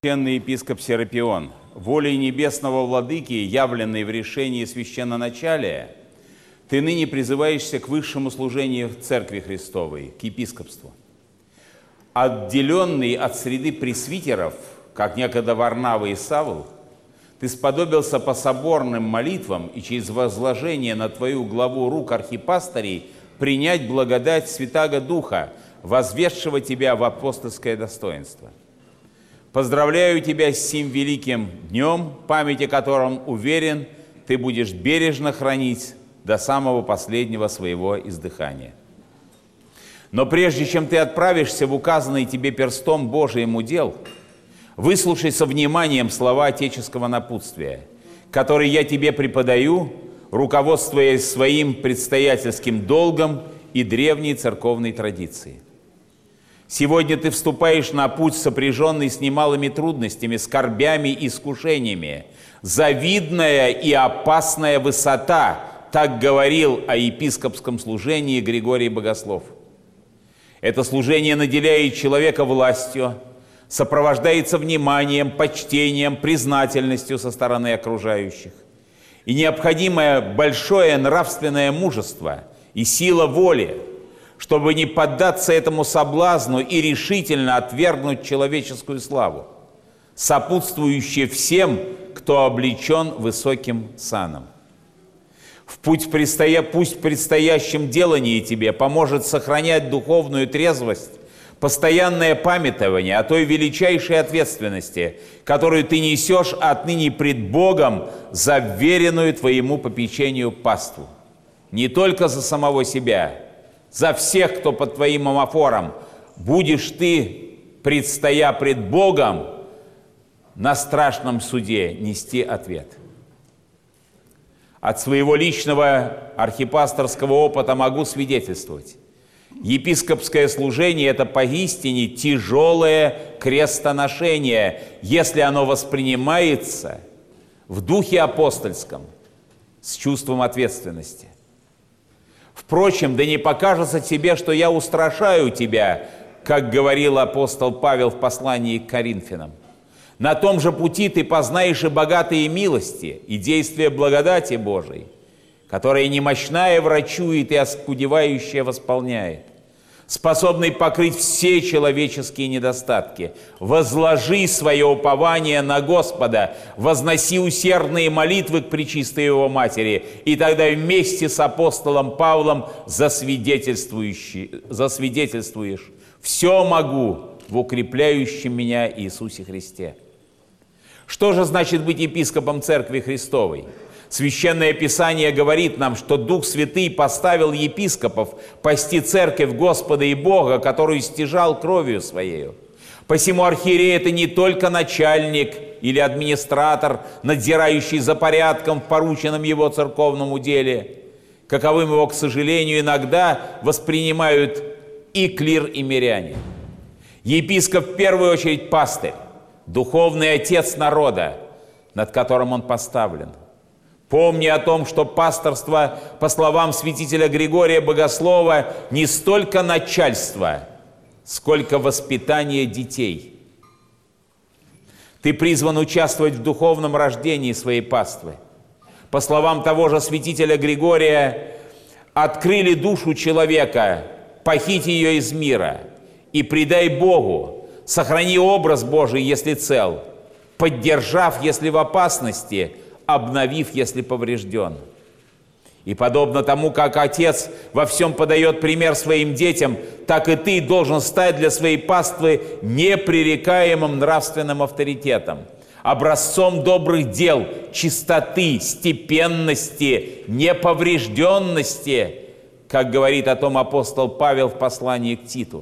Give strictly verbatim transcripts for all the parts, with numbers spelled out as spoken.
Преосвященный епископ Серапион, волей небесного владыки, явленной в решении священноначалия, ты ныне призываешься к высшему служению в Церкви Христовой, к епископству. Отделенный от среды пресвитеров, как некогда Варнава и Савл, ты сподобился по соборным молитвам и через возложение на твою главу рук архипастырей принять благодать Святаго Духа, возведшего тебя в апостольское достоинство. Поздравляю тебя с сим великим днем, память о котором, уверен, ты будешь бережно хранить до самого последнего своего издыхания. Но прежде чем ты отправишься в указанный тебе перстом Божиим удел, выслушай со вниманием слова отеческого напутствия, которые я тебе преподаю, руководствуясь своим предстоятельским долгом и древней церковной традицией. Сегодня ты вступаешь на путь, сопряженный с немалыми трудностями, скорбями и искушениями. Завидная и опасная высота, так говорил о епископском служении Григорий Богослов. Это служение наделяет человека властью, сопровождается вниманием, почтением, признательностью со стороны окружающих. И необходимое большое нравственное мужество и сила воли, чтобы не поддаться этому соблазну и решительно отвергнуть человеческую славу, сопутствующую всем, кто облечен высоким саном. В путь предстоя... Пусть в предстоящем делании тебе поможет сохранять духовную трезвость, постоянное памятование о той величайшей ответственности, которую ты несешь отныне пред Богом за вверенную твоему попечению паству. Не только за самого себя, за всех, кто под твоим омофором, будешь ты, предстоя пред Богом, на страшном суде нести ответ. От своего личного архипасторского опыта могу свидетельствовать. Епископское служение – это поистине тяжелое крестоношение, если оно воспринимается в духе апостольском, с чувством ответственности. Впрочем, да не покажется тебе, что я устрашаю тебя, как говорил апостол Павел в послании к Коринфянам. На том же пути ты познаешь и богатые милости, и действия благодати Божией, которая немощная врачует и оскудевающая восполняет, способный покрыть все человеческие недостатки. Возложи свое упование на Господа, возноси усердные молитвы к Пречистой Его Матери, и тогда вместе с апостолом Павлом засвидетельствуешь: «Все могу в укрепляющем меня Иисусе Христе». Что же значит быть епископом Церкви Христовой? Священное Писание говорит нам, что Дух Святый поставил епископов пасти церковь Господа и Бога, которую стяжал кровью Своею. Посему архиерей – это не только начальник или администратор, надзирающий за порядком в порученном его церковном деле, каковым его, к сожалению, иногда воспринимают и клир, и миряне. Епископ в первую очередь пастырь, духовный отец народа, над которым он поставлен. Помни о том, что пасторство, по словам святителя Григория Богослова, не столько начальство, сколько воспитание детей. Ты призван участвовать в духовном рождении своей паствы. По словам того же святителя Григория, открыли душу человека, похить ее из мира и предай Богу, сохрани образ Божий, если цел, поддержав, если в опасности, обновив, если поврежден. И подобно тому, как отец во всем подает пример своим детям, так и ты должен стать для своей паствы непререкаемым нравственным авторитетом, образцом добрых дел, чистоты, степенности, неповрежденности, как говорит о том апостол Павел в послании к Титу,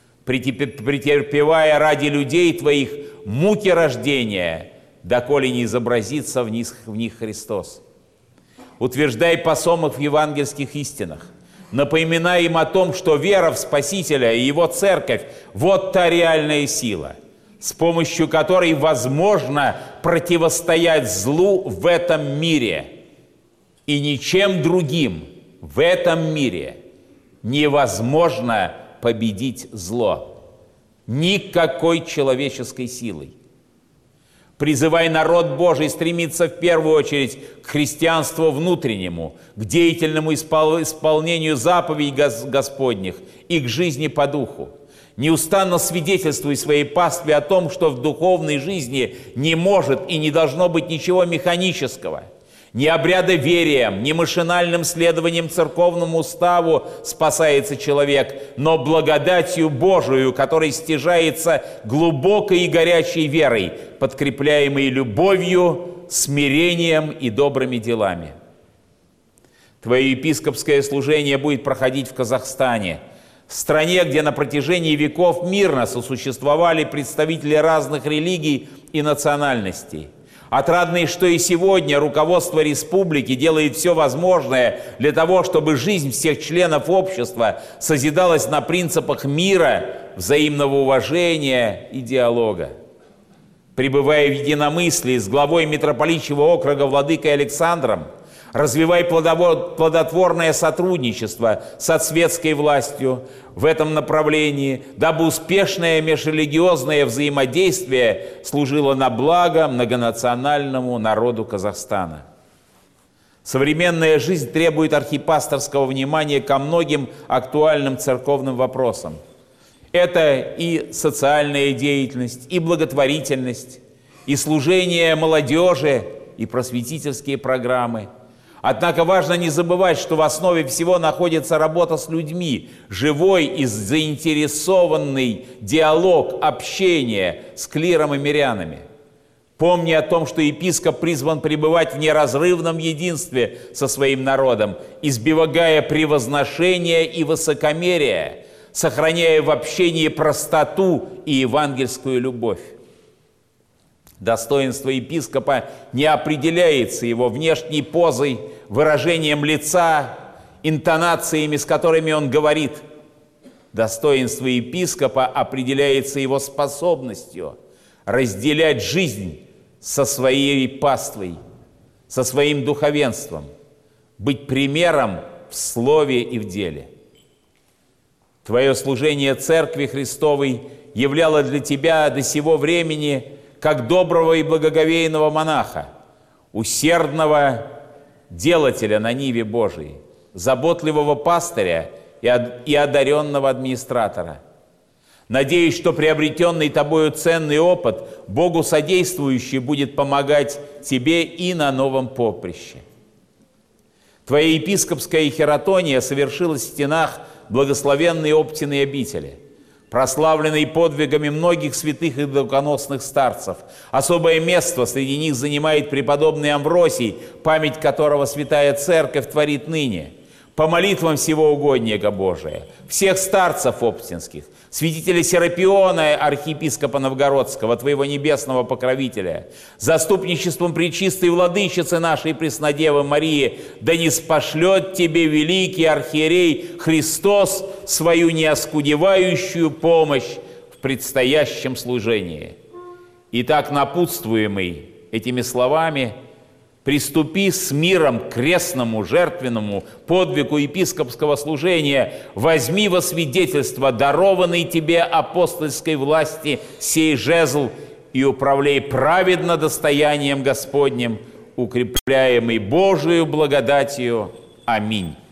претерпевая ради людей твоих муки рождения, доколе не изобразится в них, в них Христос. Утверждай посомых в евангельских истинах, напоминай им о том, что вера в Спасителя и Его Церковь – вот та реальная сила, с помощью которой возможно противостоять злу в этом мире. И ничем другим в этом мире невозможно победить зло. Никакой человеческой силой. Призывай народ Божий стремиться в первую очередь к христианству внутреннему, к деятельному исполнению заповедей Господних и к жизни по духу. Неустанно свидетельствуй своей пастве о том, что в духовной жизни не может и не должно быть ничего механического. Не обрядоверием, не машинальным следованием церковному уставу спасается человек, но благодатью Божию, которой стяжается глубокой и горячей верой, подкрепляемой любовью, смирением и добрыми делами. Твое епископское служение будет проходить в Казахстане, стране, где на протяжении веков мирно сосуществовали представители разных религий и национальностей. Отрадно, что и сегодня руководство республики делает все возможное для того, чтобы жизнь всех членов общества созидалась на принципах мира, взаимного уважения и диалога. Пребывая в единомыслии с главой митрополичьего округа владыкой Александром, развивай плодотворное сотрудничество со светской властью в этом направлении, дабы успешное межрелигиозное взаимодействие служило на благо многонациональному народу Казахстана. Современная жизнь требует архипасторского внимания ко многим актуальным церковным вопросам. Это и социальная деятельность, и благотворительность, и служение молодежи, и просветительские программы. Однако важно не забывать, что в основе всего находится работа с людьми, живой и заинтересованный диалог, общение с клиром и мирянами. Помни о том, что епископ призван пребывать в неразрывном единстве со своим народом, избегая превозношения и высокомерия, сохраняя в общении простоту и евангельскую любовь. Достоинство епископа не определяется его внешней позой, выражением лица, интонациями, с которыми он говорит. Достоинство епископа определяется его способностью разделять жизнь со своей паствой, со своим духовенством, быть примером в слове и в деле. Твое служение Церкви Христовой являло для тебя до сего времени как доброго и благоговейного монаха, усердного делателя на ниве Божией, заботливого пастыря и одаренного администратора. Надеюсь, что приобретенный тобою ценный опыт, Богу содействующий, будет помогать тебе и на новом поприще. Твоя епископская хератония совершилась в стенах благословенной Оптиной обители, прославленный подвигами многих святых и духоносных старцев. Особое место среди них занимает преподобный Амвросий, память которого Святая Церковь творит ныне. По молитвам всего угодника Божия, всех старцев оптинских, святителя Серапиона, архиепископа Новгородского, твоего небесного покровителя, заступничеством пречистой владычицы нашей Преснодевы Марии, да ниспошлет тебе великий архиерей Христос свою неоскудевающую помощь в предстоящем служении. Итак, напутствуемый этими словами, приступи с миром к крестному, жертвенному подвигу епископского служения, возьми во свидетельство дарованный тебе апостольской власти сей жезл и управляй праведно достоянием Господним, укрепляемый Божию благодатью. Аминь.